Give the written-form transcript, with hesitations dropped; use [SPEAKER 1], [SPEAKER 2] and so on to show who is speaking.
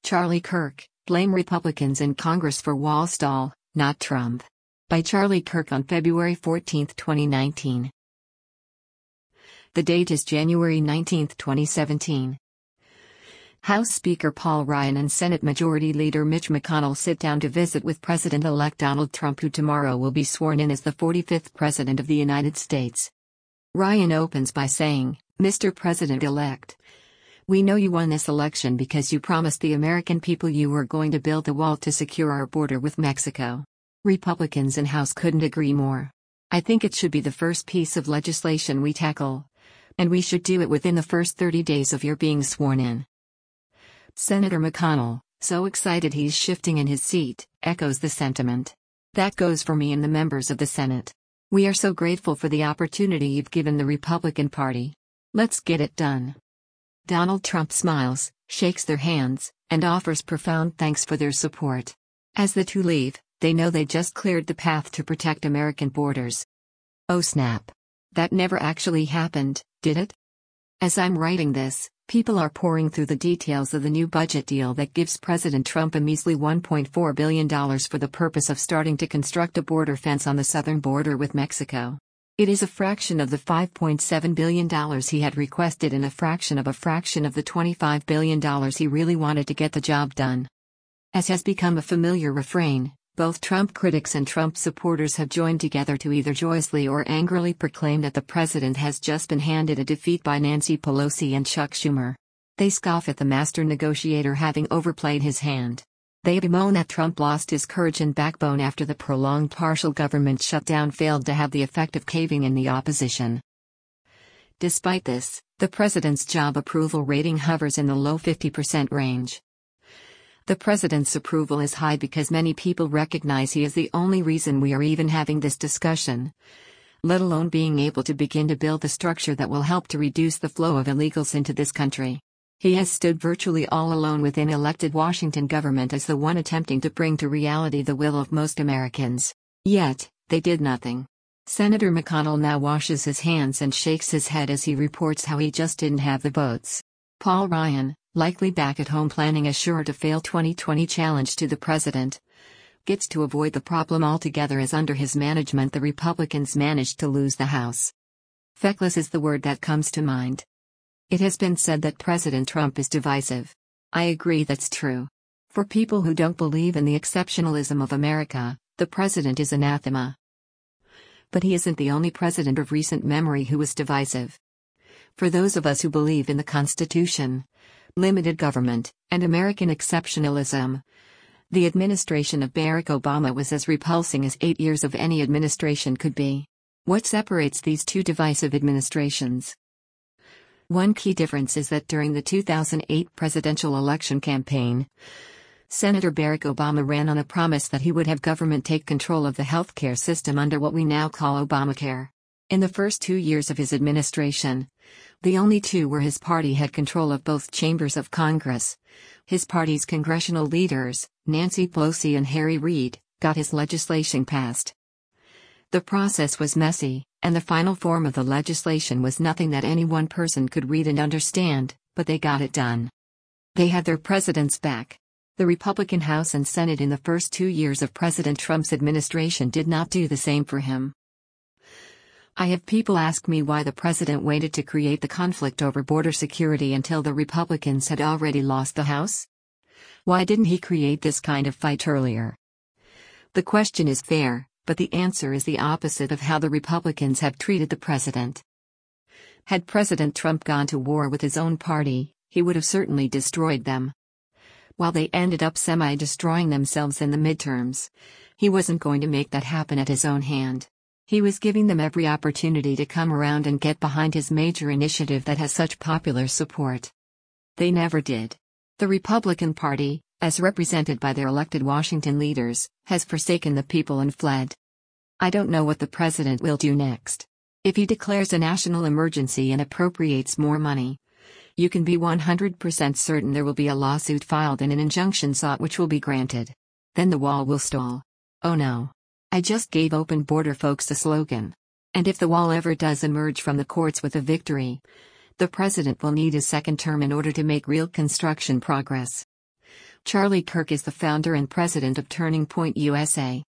[SPEAKER 1] Charlie Kirk, blame Republicans in Congress for wall stall, not Trump. By Charlie Kirk on February 14, 2019. The date is January 19, 2017. House Speaker Paul Ryan and Senate Majority Leader Mitch McConnell sit down to visit with President-elect Donald Trump, who tomorrow will be sworn in as the 45th President of the United States. Ryan opens by saying, "Mr. President-elect, we know you won this election because you promised the American people you were going to build the wall to secure our border with Mexico. Republicans in House couldn't agree more. I think it should be the first piece of legislation we tackle. And we should do it within the first 30 days of your being sworn in." Senator McConnell, so excited he's shifting in his seat, echoes the sentiment. "That goes for me and the members of the Senate. We are so grateful for the opportunity you've given the Republican Party. Let's get it done." Donald Trump smiles, shakes their hands, and offers profound thanks for their support. As the two leave, they know they just cleared the path to protect American borders. Oh snap. That never actually happened, did it? As I'm writing this, people are pouring through the details of the new budget deal that gives President Trump a measly $1.4 billion for the purpose of starting to construct a border fence on the southern border with Mexico. It is a fraction of the $5.7 billion he had requested and a fraction of the $25 billion he really wanted to get the job done. As has become a familiar refrain, both Trump critics and Trump supporters have joined together to either joyously or angrily proclaim that the president has just been handed a defeat by Nancy Pelosi and Chuck Schumer. They scoff at the master negotiator having overplayed his hand. They bemoan that Trump lost his courage and backbone after the prolonged partial government shutdown failed to have the effect of caving in the opposition. Despite this, the president's job approval rating hovers in the low 50% range. The president's approval is high because many people recognize he is the only reason we are even having this discussion, let alone being able to begin to build the structure that will help to reduce the flow of illegals into this country. He has stood virtually all alone within elected Washington government as the one attempting to bring to reality the will of most Americans. Yet, they did nothing. Senator McConnell now washes his hands and shakes his head as he reports how he just didn't have the votes. Paul Ryan, likely back at home planning a sure-to-fail 2020 challenge to the president, gets to avoid the problem altogether as under his management the Republicans managed to lose the House. Feckless is the word that comes to mind. It has been said that President Trump is divisive. I agree that's true. For people who don't believe in the exceptionalism of America, the president is anathema. But he isn't the only president of recent memory who was divisive. For those of us who believe in the Constitution, limited government, and American exceptionalism, the administration of Barack Obama was as repulsing as 8 years of any administration could be. What separates these two divisive administrations? One key difference is that during the 2008 presidential election campaign, Senator Barack Obama ran on a promise that he would have government take control of the healthcare system under what we now call Obamacare. In the first 2 years of his administration, the only two where his party had control of both chambers of Congress, his party's congressional leaders, Nancy Pelosi and Harry Reid, got his legislation passed. The process was messy, and the final form of the legislation was nothing that any one person could read and understand, but they got it done. They had their president's back. The Republican House and Senate in the first 2 years of President Trump's administration did not do the same for him. I have people ask me why the president waited to create the conflict over border security until the Republicans had already lost the House. Why didn't he create this kind of fight earlier? The question is fair, but the answer is the opposite of how the Republicans have treated the president. Had President Trump gone to war with his own party, he would have certainly destroyed them. While they ended up semi-destroying themselves in the midterms, he wasn't going to make that happen at his own hand. He was giving them every opportunity to come around and get behind his major initiative that has such popular support. They never did. The Republican Party, as represented by their elected Washington leaders, has forsaken the people and fled. I don't know what the president will do next. If he declares a national emergency and appropriates more money, you can be 100% certain there will be a lawsuit filed and an injunction sought which will be granted. Then the wall will stall. Oh no. I just gave open border folks a slogan. And if the wall ever does emerge from the courts with a victory, the president will need his second term in order to make real construction progress. Charlie Kirk is the founder and president of Turning Point USA.